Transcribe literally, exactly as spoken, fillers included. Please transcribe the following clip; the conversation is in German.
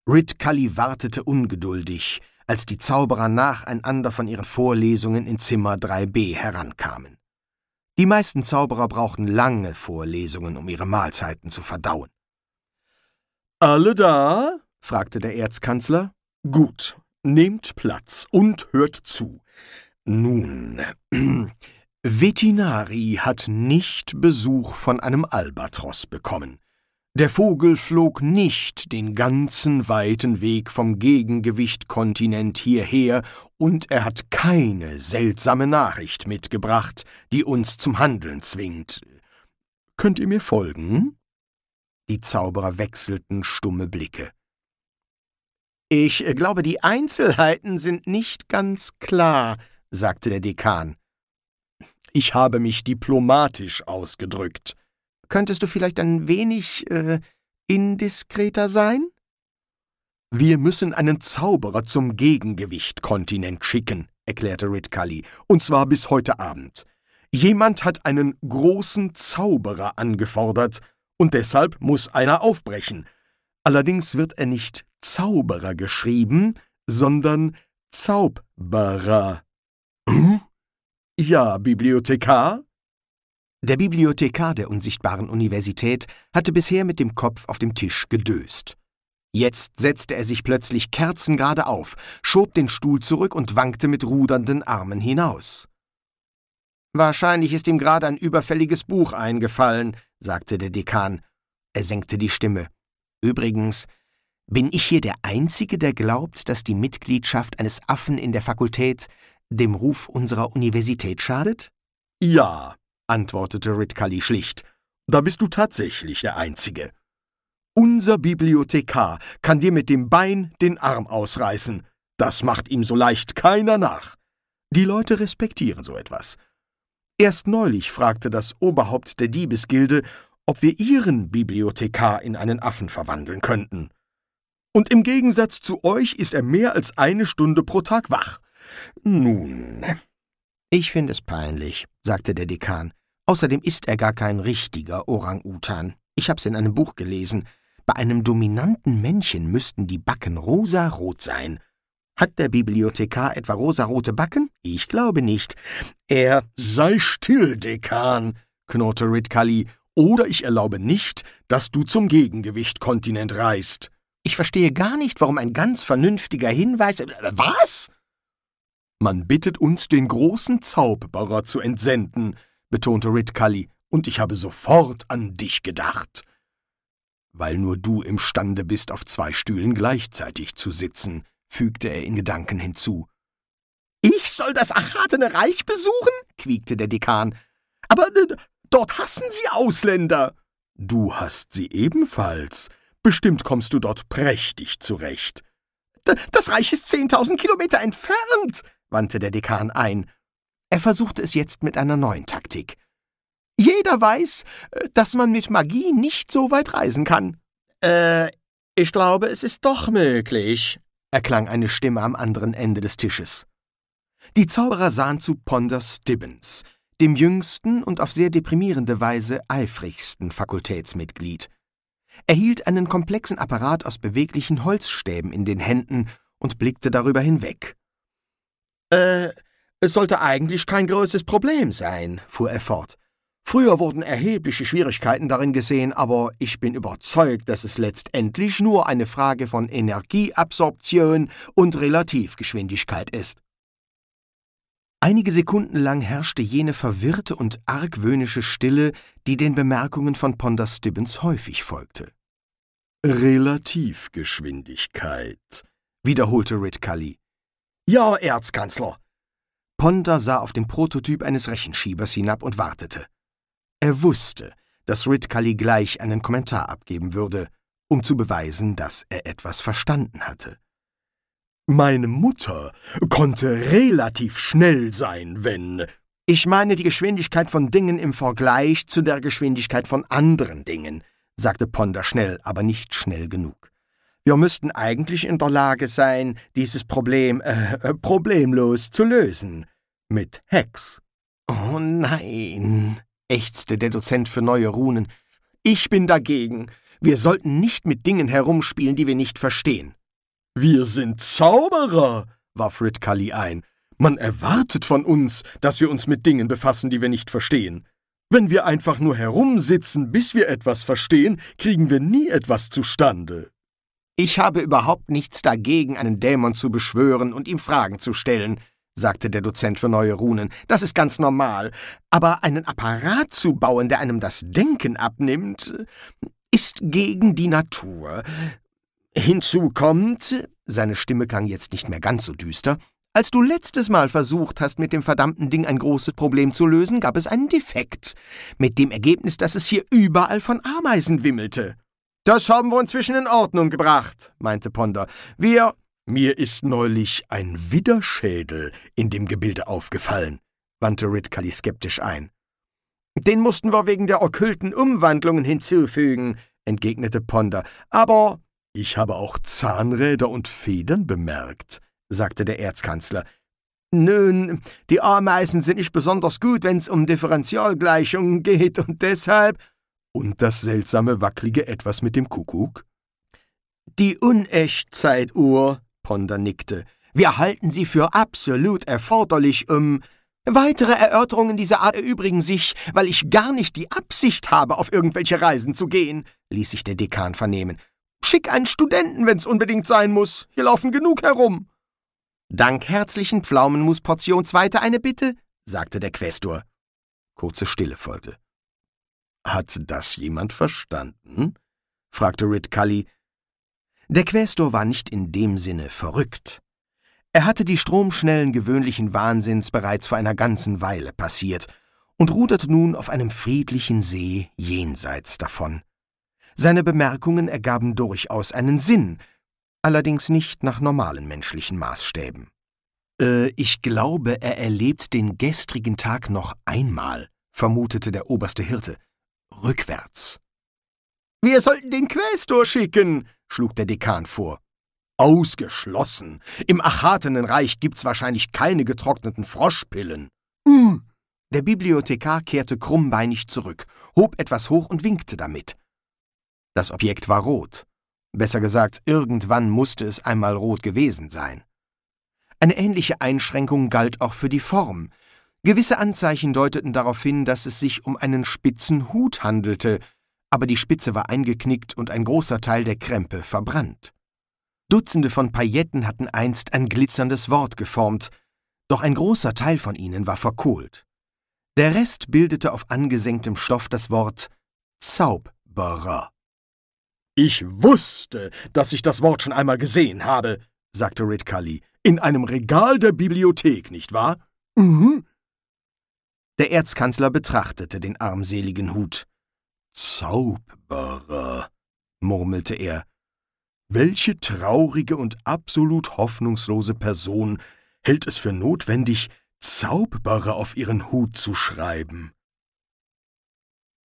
Ridcully wartete ungeduldig, als die Zauberer nacheinander von ihren Vorlesungen in Zimmer drei b herankamen. Die meisten Zauberer brauchten lange Vorlesungen, um ihre Mahlzeiten zu verdauen. »Alle da?« fragte der Erzkanzler. »Gut, nehmt Platz und hört zu. Nun, Vetinari hat nicht Besuch von einem Albatros bekommen. Der Vogel flog nicht den ganzen weiten Weg vom Gegengewicht-Kontinent hierher, und er hat keine seltsame Nachricht mitgebracht, die uns zum Handeln zwingt. Könnt ihr mir folgen?« Die Zauberer wechselten stumme Blicke. »Ich glaube, die Einzelheiten sind nicht ganz klar«, sagte der Dekan. »Ich habe mich diplomatisch ausgedrückt. Könntest du vielleicht ein wenig äh, indiskreter sein?« »Wir müssen einen Zauberer zum Gegengewicht-Kontinent schicken«, erklärte Ridcully, »und zwar bis heute Abend. Jemand hat einen großen Zauberer angefordert, und deshalb muss einer aufbrechen. Allerdings wird er nicht Zauberer geschrieben, sondern Zaubberer.« »Hm? Ja, Bibliothekar?« Der Bibliothekar der unsichtbaren Universität hatte bisher mit dem Kopf auf dem Tisch gedöst. Jetzt setzte er sich plötzlich kerzengerade auf, schob den Stuhl zurück und wankte mit rudernden Armen hinaus. »Wahrscheinlich ist ihm gerade ein überfälliges Buch eingefallen«, sagte der Dekan. Er senkte die Stimme. »Übrigens, bin ich hier der Einzige, der glaubt, dass die Mitgliedschaft eines Affen in der Fakultät dem Ruf unserer Universität schadet?« »Ja«, antwortete Ridcully schlicht, »da bist du tatsächlich der Einzige. Unser Bibliothekar kann dir mit dem Bein den Arm ausreißen. Das macht ihm so leicht keiner nach. Die Leute respektieren so etwas. Erst neulich fragte das Oberhaupt der Diebesgilde, ob wir ihren Bibliothekar in einen Affen verwandeln könnten. Und im Gegensatz zu euch ist er mehr als eine Stunde pro Tag wach. Nun, ich finde es peinlich«, sagte der Dekan. »Außerdem ist er gar kein richtiger Orang-Utan. Ich hab's in einem Buch gelesen. Bei einem dominanten Männchen müssten die Backen rosarot sein. Hat der Bibliothekar etwa rosarote Backen? Ich glaube nicht. Er...« »Sei still, Dekan«, knurrte Ridcully, »oder ich erlaube nicht, dass du zum Gegengewicht-Kontinent reist.« »Ich verstehe gar nicht, warum ein ganz vernünftiger Hinweis...« »Was?« »Man bittet uns, den großen Zauberer zu entsenden«, betonte Ridcully, »und ich habe sofort an dich gedacht. Weil nur du imstande bist, auf zwei Stühlen gleichzeitig zu sitzen«, fügte er in Gedanken hinzu. »Ich soll das Achatene Reich besuchen?« quiekte der Dekan. »Aber äh, dort hassen sie Ausländer.« »Du hast sie ebenfalls. Bestimmt kommst du dort prächtig zurecht.« D- »Das Reich ist zehntausend Kilometer entfernt«, wandte der Dekan ein. Er versuchte es jetzt mit einer neuen Taktik. »Jeder weiß, dass man mit Magie nicht so weit reisen kann.« »Äh, ich glaube, es ist doch möglich«, erklang eine Stimme am anderen Ende des Tisches. Die Zauberer sahen zu Ponder Stibbins, dem jüngsten und auf sehr deprimierende Weise eifrigsten Fakultätsmitglied. Er hielt einen komplexen Apparat aus beweglichen Holzstäben in den Händen und blickte darüber hinweg. »Äh, es sollte eigentlich kein großes Problem sein«, fuhr er fort. »Früher wurden erhebliche Schwierigkeiten darin gesehen, aber ich bin überzeugt, dass es letztendlich nur eine Frage von Energieabsorption und Relativgeschwindigkeit ist.« Einige Sekunden lang herrschte jene verwirrte und argwöhnische Stille, die den Bemerkungen von Ponder Stibbins häufig folgte. »Relativgeschwindigkeit«, wiederholte Ridcully. »Ja, Erzkanzler.« Ponder sah auf den Prototyp eines Rechenschiebers hinab und wartete. Er wusste, dass Ridcully gleich einen Kommentar abgeben würde, um zu beweisen, dass er etwas verstanden hatte. »Meine Mutter konnte relativ schnell sein, wenn...« »Ich meine die Geschwindigkeit von Dingen im Vergleich zu der Geschwindigkeit von anderen Dingen«, sagte Ponder schnell, aber nicht schnell genug. »Wir müssten eigentlich in der Lage sein, dieses Problem äh, problemlos zu lösen. Mit Hacks.« »Oh nein«, ächzte der Dozent für neue Runen. »Ich bin dagegen. Wir sollten nicht mit Dingen herumspielen, die wir nicht verstehen.« »Wir sind Zauberer«, warf Ridcully ein. »Man erwartet von uns, dass wir uns mit Dingen befassen, die wir nicht verstehen. Wenn wir einfach nur herumsitzen, bis wir etwas verstehen, kriegen wir nie etwas zustande.« »Ich habe überhaupt nichts dagegen, einen Dämon zu beschwören und ihm Fragen zu stellen«, sagte der Dozent für neue Runen. »Das ist ganz normal. Aber einen Apparat zu bauen, der einem das Denken abnimmt, ist gegen die Natur. Hinzu kommt«, seine Stimme klang jetzt nicht mehr ganz so düster, »als du letztes Mal versucht hast, mit dem verdammten Ding ein großes Problem zu lösen, gab es einen Defekt. Mit dem Ergebnis, dass es hier überall von Ameisen wimmelte.« »Das haben wir inzwischen in Ordnung gebracht«, meinte Ponder. »Wir...« »Mir ist neulich ein Widderschädel in dem Gebilde aufgefallen«, wandte Ridcully skeptisch ein. »Den mussten wir wegen der okkulten Umwandlungen hinzufügen«, entgegnete Ponder. »Aber...« »Ich habe auch Zahnräder und Federn bemerkt«, sagte der Erzkanzler. »Nun, die Ameisen sind nicht besonders gut, wenn es um Differentialgleichungen geht, und deshalb...« »Und das seltsame wackelige Etwas mit dem Kuckuck?« »Die Unechtzeituhr«, Ponder nickte. »Wir halten sie für absolut erforderlich, um... Weitere Erörterungen dieser Art erübrigen sich, weil ich gar nicht die Absicht habe, auf irgendwelche Reisen zu gehen«, ließ sich der Dekan vernehmen. »Schick einen Studenten, wenn's unbedingt sein muss. Hier laufen genug herum.« »Dank herzlichen Pflaumenmus Portion Zweite eine Bitte«, sagte der Quästor. Kurze Stille folgte. »Hat das jemand verstanden?« fragte Ridcully. Der Quästor war nicht in dem Sinne verrückt. Er hatte die stromschnellen gewöhnlichen Wahnsinns bereits vor einer ganzen Weile passiert und ruderte nun auf einem friedlichen See jenseits davon. Seine Bemerkungen ergaben durchaus einen Sinn, allerdings nicht nach normalen menschlichen Maßstäben. »Äh, ich glaube, er erlebt den gestrigen Tag noch einmal«, vermutete der oberste Hirte. »Rückwärts.« »Wir sollten den Quästor schicken«, schlug der Dekan vor. »Ausgeschlossen. Im Achatenenreich gibt's wahrscheinlich keine getrockneten Froschpillen.« Uh. Der Bibliothekar kehrte krummbeinig zurück, hob etwas hoch und winkte damit. Das Objekt war rot. Besser gesagt, irgendwann musste es einmal rot gewesen sein. Eine ähnliche Einschränkung galt auch für die Form. Gewisse Anzeichen deuteten darauf hin, dass es sich um einen spitzen Hut handelte, aber die Spitze war eingeknickt und ein großer Teil der Krempe verbrannt. Dutzende von Pailletten hatten einst ein glitzerndes Wort geformt, doch ein großer Teil von ihnen war verkohlt. Der Rest bildete auf angesenktem Stoff das Wort Zauberer. »Ich wusste, dass ich das Wort schon einmal gesehen habe«, sagte Ridcully. »In einem Regal der Bibliothek, nicht wahr?« Mhm. Der Erzkanzler betrachtete den armseligen Hut. »Zauberer«, murmelte er. »Welche traurige und absolut hoffnungslose Person hält es für notwendig, Zauberer auf ihren Hut zu schreiben?«